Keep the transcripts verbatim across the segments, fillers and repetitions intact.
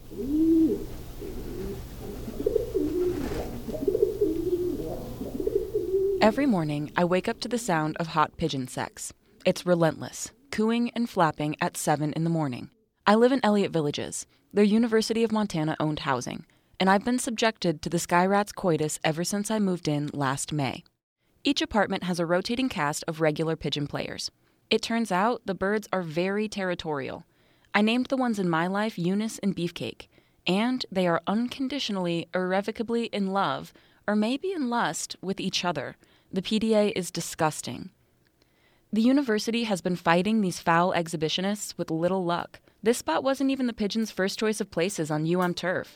Every morning, I wake up to the sound of hot pigeon sex. It's relentless, cooing and flapping at seven in the morning. I live in Elliott Villages. They're University of Montana-owned housing, and I've been subjected to the sky rat's coitus ever since I moved in last May. Each apartment has a rotating cast of regular pigeon players. It turns out the birds are very territorial. I named the ones in my life Eunice and Beefcake, and they are unconditionally, irrevocably in love, or maybe in lust, with each other. The P D A is disgusting. The university has been fighting these foul exhibitionists with little luck. This spot wasn't even the pigeons' first choice of places on U M turf.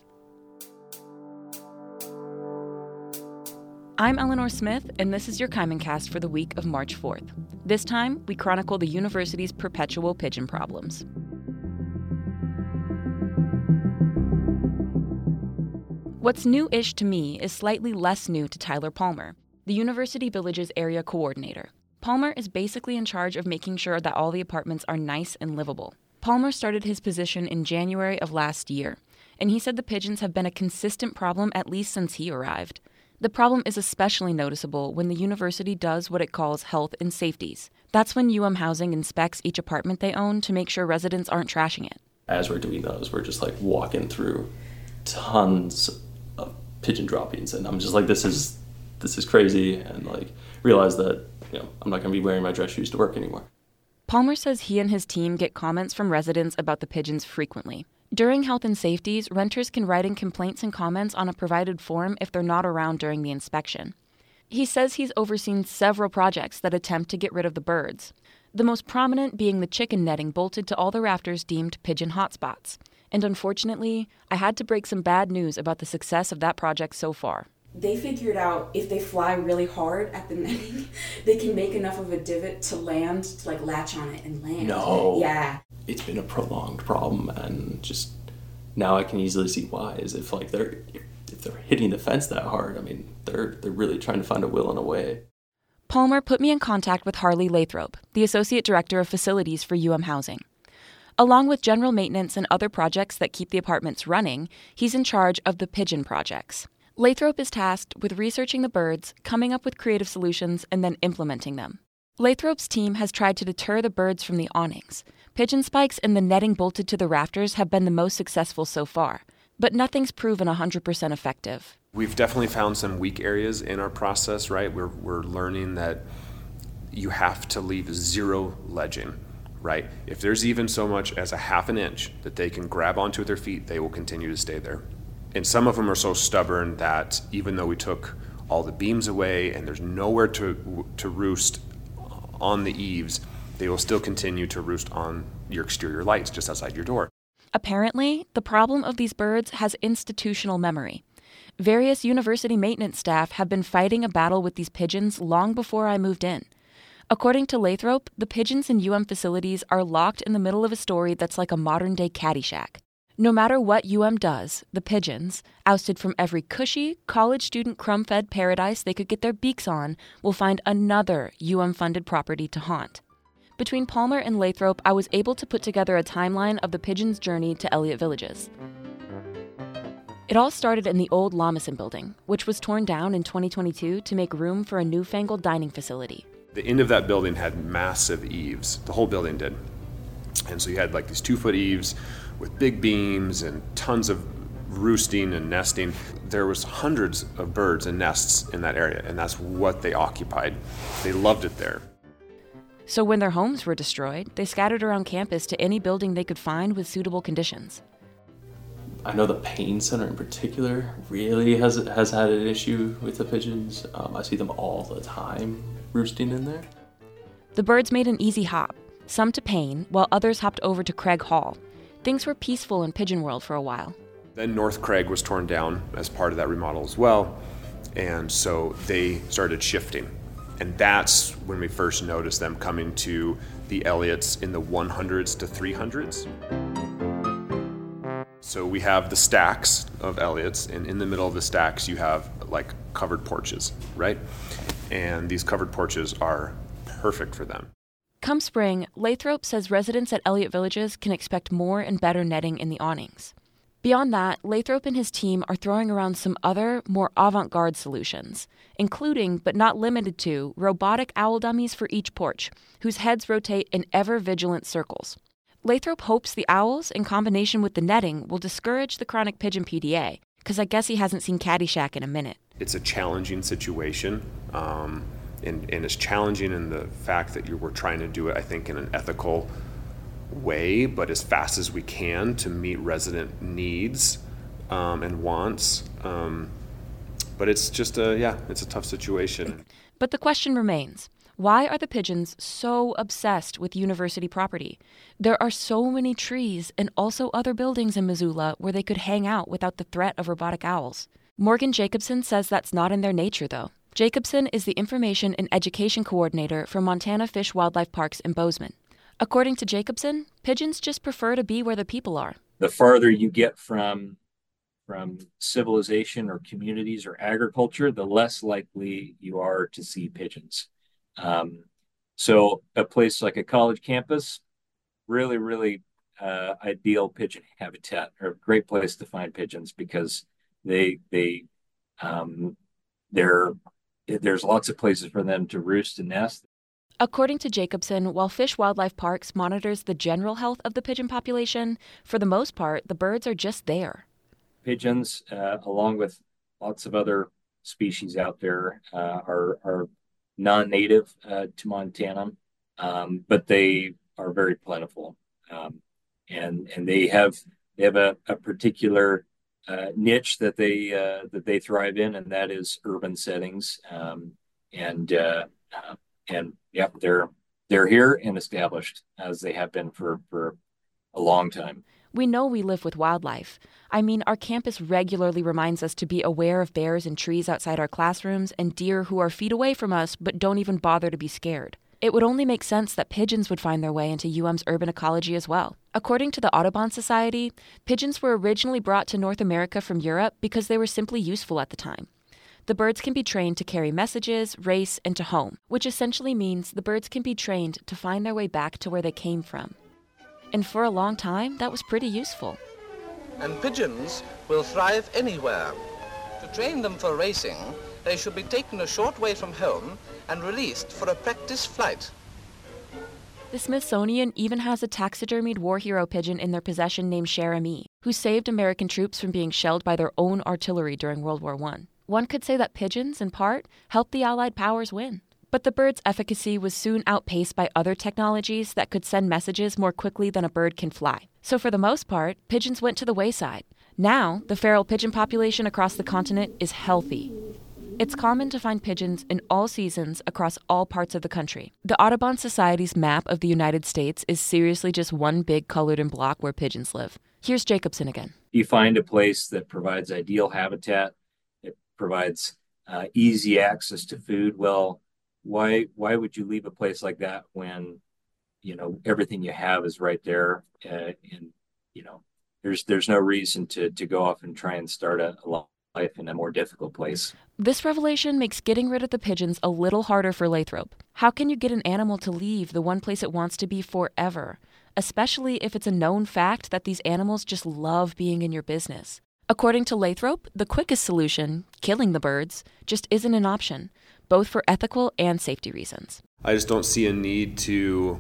I'm Eleanor Smith, and this is your Kaimancast for the week of March fourth. This time, we chronicle the university's perpetual pigeon problems. What's new-ish to me is slightly less new to Tyler Palmer, the University Villages area coordinator. Palmer is basically in charge of making sure that all the apartments are nice and livable. Palmer started his position in January of last year, and he said the pigeons have been a consistent problem at least since he arrived. The problem is especially noticeable when the university does what it calls health and safeties. That's when U M Housing inspects each apartment they own to make sure residents aren't trashing it. As we're doing those, we're just like walking through tons of pigeon droppings, and I'm just like, this is this is crazy, and like realize that, you know, I'm not going to be wearing my dress shoes to work anymore. Palmer says he and his team get comments from residents about the pigeons frequently. During health and safeties, renters can write in complaints and comments on a provided form if they're not around during the inspection. He says he's overseen several projects that attempt to get rid of the birds, the most prominent being the chicken netting bolted to all the rafters deemed pigeon hotspots. And unfortunately, I had to break some bad news about the success of that project so far. They figured out if they fly really hard at the netting, they can make enough of a divot to land, to like latch on it and land. No. Yeah. It's been a prolonged problem, and just now I can easily see why. Is if like they're if they're hitting the fence that hard, I mean, they're they're really trying to find a will and a way. Palmer put me in contact with Harley Lathrop, the Associate Director of Facilities for U M Housing. Along with general maintenance and other projects that keep the apartments running, he's in charge of the pigeon projects. Lathrop is tasked with researching the birds, coming up with creative solutions, and then implementing them. Lathrop's team has tried to deter the birds from the awnings. Pigeon spikes and the netting bolted to the rafters have been the most successful so far, but nothing's proven one hundred percent effective. We've definitely found some weak areas in our process, right? We're, we're learning that you have to leave zero ledging, right? If there's even so much as a half an inch that they can grab onto with their feet, they will continue to stay there. And some of them are so stubborn that even though we took all the beams away and there's nowhere to to roost on the eaves, they will still continue to roost on your exterior lights just outside your door. Apparently, the problem of these birds has institutional memory. Various university maintenance staff have been fighting a battle with these pigeons long before I moved in. According to Lathrop, the pigeons in U M facilities are locked in the middle of a story that's like a modern-day Caddyshack. No matter what U M does, the pigeons, ousted from every cushy, college student crumb-fed paradise they could get their beaks on, will find another U M-funded property to haunt. Between Palmer and Lathrop, I was able to put together a timeline of the pigeons' journey to Elliott Villages. It all started in the old Lamison building, which was torn down in twenty twenty-two to make room for a newfangled dining facility. The end of that building had massive eaves. The whole building did. And so you had like these two-foot eaves with big beams and tons of roosting and nesting. There was hundreds of birds and nests in that area, and that's what they occupied. They loved it there. So when their homes were destroyed, they scattered around campus to any building they could find with suitable conditions. I know the Payne Center in particular really has has had an issue with the pigeons. Um, I see them all the time roosting in there. The birds made an easy hop, some to Payne, while others hopped over to Craig Hall. Things were peaceful in Pigeon World for a while. Then North Craig was torn down as part of that remodel as well, and so they started shifting. And that's when we first noticed them coming to the Elliott's in the one hundreds to three hundreds. So we have the stacks of Elliott's, and in the middle of the stacks you have like covered porches, right? And these covered porches are perfect for them. Come spring, Lathrop says residents at Elliott Villages can expect more and better netting in the awnings. Beyond that, Lathrop and his team are throwing around some other, more avant-garde solutions, including, but not limited to, robotic owl dummies for each porch, whose heads rotate in ever-vigilant circles. Lathrop hopes the owls, in combination with the netting, will discourage the chronic pigeon P D A, because I guess he hasn't seen Caddyshack in a minute. It's a challenging situation, um, and, and it's challenging in the fact that you were trying to do it, I think, in an ethical way, but as fast as we can to meet resident needs um, and wants. Um, but it's just a, yeah, it's a tough situation. But the question remains, why are the pigeons so obsessed with university property? There are so many trees and also other buildings in Missoula where they could hang out without the threat of robotic owls. Morgan Jacobson says that's not in their nature, though. Jacobson is the Information and Education Coordinator for Montana Fish Wildlife Parks in Bozeman. According to Jacobson, pigeons just prefer to be where the people are. The farther you get from, from civilization or communities or agriculture, the less likely you are to see pigeons. Um, so a place like a college campus, really, really uh, ideal pigeon habitat, or a great place to find pigeons because they they um, they're there's lots of places for them to roost and nest. According to Jacobson, while Fish Wildlife Parks monitors the general health of the pigeon population, for the most part, the birds are just there. Pigeons, uh, along with lots of other species out there, uh, are are non-native uh, to Montana, um, but they are very plentiful, um, and and they have they have a, a particular uh, niche that they uh, that they thrive in, and that is urban settings. Um, and uh, uh, and yeah, they're they're here and established as they have been for for a long time. We know we live with wildlife. I mean, our campus regularly reminds us to be aware of bears and trees outside our classrooms and deer who are feet away from us but don't even bother to be scared. It would only make sense that pigeons would find their way into U M's urban ecology as well. According to the Audubon Society, pigeons were originally brought to North America from Europe because they were simply useful at the time. The birds can be trained to carry messages, race, and to home, which essentially means the birds can be trained to find their way back to where they came from. And for a long time, that was pretty useful. And pigeons will thrive anywhere. To train them for racing, they should be taken a short way from home and released for a practice flight. The Smithsonian even has a taxidermied war hero pigeon in their possession named Cher-Ami, who saved American troops from being shelled by their own artillery during World War One. One could say that pigeons, in part, helped the Allied powers win. But the bird's efficacy was soon outpaced by other technologies that could send messages more quickly than a bird can fly. So for the most part, pigeons went to the wayside. Now, the feral pigeon population across the continent is healthy. It's common to find pigeons in all seasons across all parts of the country. The Audubon Society's map of the United States is seriously just one big colored-in block where pigeons live. Here's Jacobson again. You find a place that provides ideal habitat, it provides uh, easy access to food. Well, Why why would you leave a place like that when, you know, everything you have is right there, uh, and you know there's there's no reason to to go off and try and start a, a life in a more difficult place. This revelation makes getting rid of the pigeons a little harder for Lathrop. How can you get an animal to leave the one place it wants to be forever, especially if it's a known fact that these animals just love being in your business? According to Lathrop, the quickest solution, killing the birds, just isn't an option, both for ethical and safety reasons. I just don't see a need to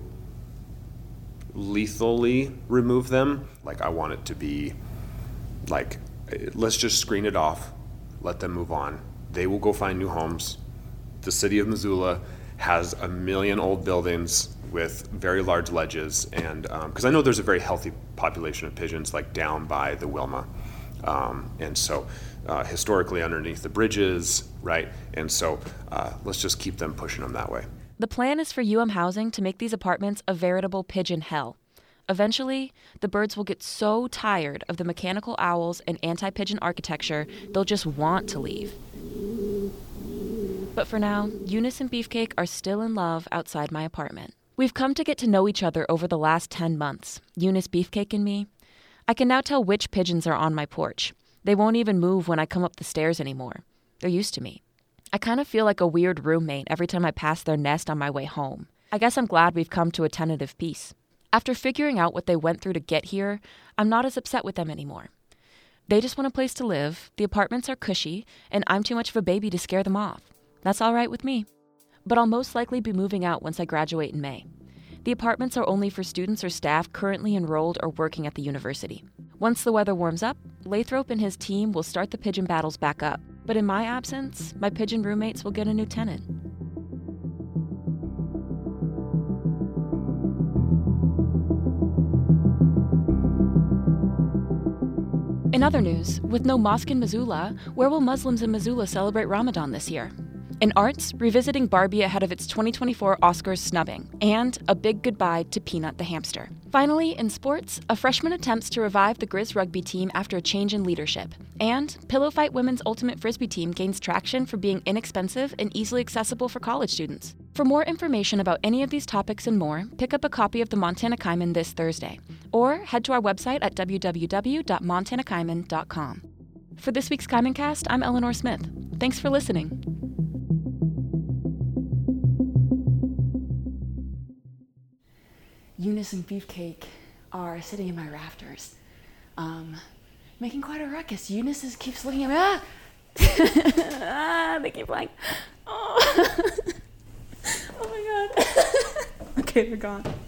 lethally remove them. Like, I want it to be like, let's just screen it off, let them move on. They will go find new homes. The city of Missoula has a million old buildings with very large ledges, and because um, I know there's a very healthy population of pigeons like down by the Wilma. Um, and so uh, historically underneath the bridges, right? And so uh, let's just keep them pushing them that way. The plan is for U M Housing to make these apartments a veritable pigeon hell. Eventually, the birds will get so tired of the mechanical owls and anti-pigeon architecture, they'll just want to leave. But for now, Eunice and Beefcake are still in love outside my apartment. We've come to get to know each other over the last ten months, Eunice, Beefcake, and me. I can now tell which pigeons are on my porch. They won't even move when I come up the stairs anymore. They're used to me. I kind of feel like a weird roommate every time I pass their nest on my way home. I guess I'm glad we've come to a tentative peace. After figuring out what they went through to get here, I'm not as upset with them anymore. They just want a place to live, the apartments are cushy, and I'm too much of a baby to scare them off. That's all right with me. But I'll most likely be moving out once I graduate in May. The apartments are only for students or staff currently enrolled or working at the university. Once the weather warms up, Lathrop and his team will start the pigeon battles back up. But in my absence, my pigeon roommates will get a new tenant. In other news, with no mosque in Missoula, where will Muslims in Missoula celebrate Ramadan this year? In arts, revisiting Barbie ahead of its twenty twenty-four Oscars snubbing, and a big goodbye to Peanut the hamster. Finally, in sports, a freshman attempts to revive the Grizz rugby team after a change in leadership, and Pillow Fight Women's Ultimate Frisbee team gains traction for being inexpensive and easily accessible for college students. For more information about any of these topics and more, pick up a copy of the Montana Kaimin this Thursday, or head to our website at w w w dot montana kaimin dot com. For this week's Kaimin-cast, I'm Eleanor Smith. Thanks for listening. Eunice and Beefcake are sitting in my rafters, um, making quite a ruckus. Eunice is, keeps looking at me. Ah! ah, they keep like, oh, oh my God. Okay, they're gone.